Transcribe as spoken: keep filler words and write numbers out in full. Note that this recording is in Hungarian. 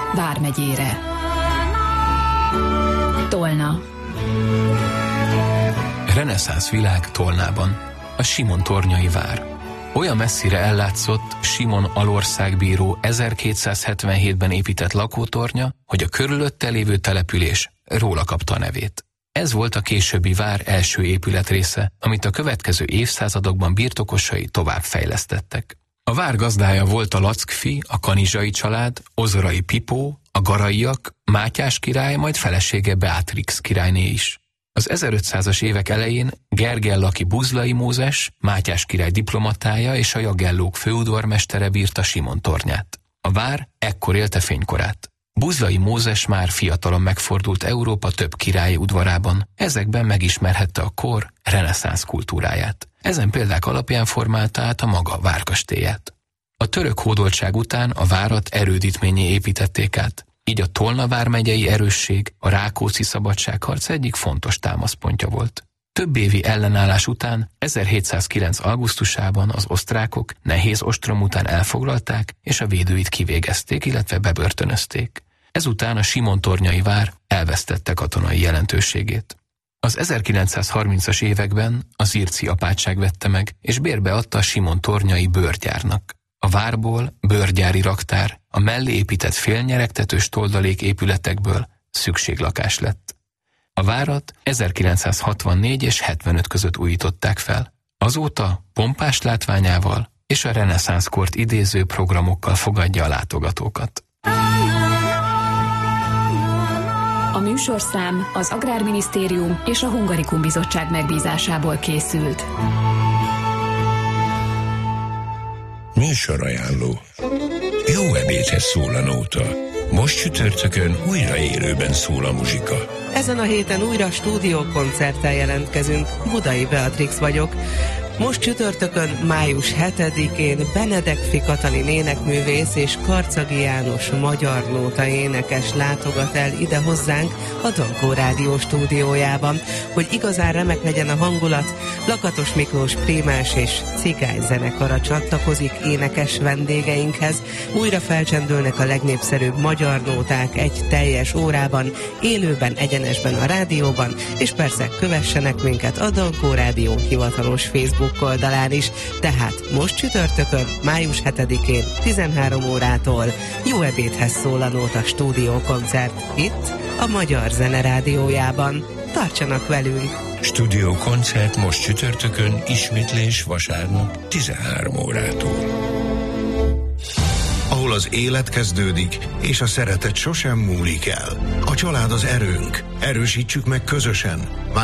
vármegyére. Tolna. Reneszánsz világ Tolnában, a Simon-tornyai vár. Olyan messzire ellátszott Simon alországbíró ezerkétszázhetvenhétben épített lakótornya, hogy a körülötte lévő település róla kapta a nevét. Ez volt a későbbi vár első épületrésze, amit a következő évszázadokban birtokosai tovább fejlesztettek. A vár gazdája volt a Lackfi, a Kanizsai család, Ozorai Pipó, a Garaiak, Mátyás király, majd felesége Beatrix királyné is. Az ezerötszázas évek elején Gergellaki Buzlai Mózes, Mátyás király diplomatája és a Jagellók főudvarmestere bírta Simon tornyát. A vár ekkor élte fénykorát. Buzlai Mózes már fiatalon megfordult Európa több királyi udvarában, ezekben megismerhette a kor reneszánsz kultúráját. Ezen példák alapján formálta át a maga várkastélyát. A török hódoltság után a várat erődítménnyé építették át, így a Tolna vármegyei erősség a Rákóczi szabadságharc egyik fontos támaszpontja volt. Több évi ellenállás után ezerhétszázkilenc. augusztusában az osztrákok nehéz ostrom után elfoglalták és a védőit kivégezték, illetve bebörtönözték. Ezután a Simon-tornyai vár elvesztette katonai jelentőségét. Az ezerkilencszázharmincas években a zirci apátság vette meg, és bérbe adta a Simon-tornyai bőrgyárnak. A várból bőrgyári raktár, a mellé épített félnyeregtetős toldalék épületekből szükséglakás lett. A várat ezerkilencszázhatvannégy és hetvenöt között újították fel. Azóta pompás látványával és a reneszánszkort idéző programokkal fogadja a látogatókat. A műsorszám az Agrárminisztérium és a Hungarikum Bizottság megbízásából készült. Műsorajánló. Jó ebédhez szól a nóta. Most csütörtökön újra élőben szól a muzsika. Ezen a héten újra stúdiókoncerttel jelentkezünk. Budai Beatrix vagyok. Most csütörtökön, május hetedikén Benedek Katalin énekművész és Karcagi János magyar nóta énekes látogat el ide hozzánk a Dankó Rádió stúdiójában. Hogy igazán remek legyen a hangulat, Lakatos Miklós prímás és cigány zenekara csatlakozik énekes vendégeinkhez. Újra felcsendülnek a legnépszerűbb magyar nóták egy teljes órában, élőben, egyenesben a rádióban, és persze kövessenek minket a Dankó Rádió hivatalos Facebook oldalán is. Tehát most csütörtökön, május hetedikén tizenhárom órától jó ebédhez szól a nóta stúdiókoncert itt a Magyar Zene Rádiójában. Tartsanak velünk! Stúdiókoncert most csütörtökön, ismétlés vasárnap tizenhárom órától. Ahol az élet kezdődik, és a szeretet sosem múlik el. A család az erőnk. Erősítsük meg közösen.